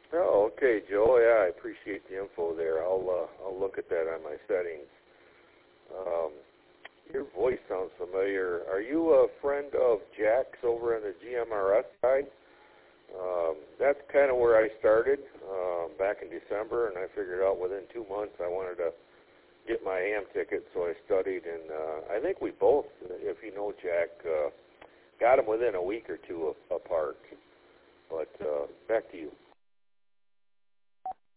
Oh, okay, Joe. Yeah, I appreciate the info there. I'll look at that on my settings. Um, your voice sounds familiar. Are you a friend of Jack's over on the GMRS side? That's kind of where I started back in December, and I figured out within 2 months I wanted to get my AM ticket, so I studied, and I think we both, if you know Jack, got them within a week or two apart. But back to you.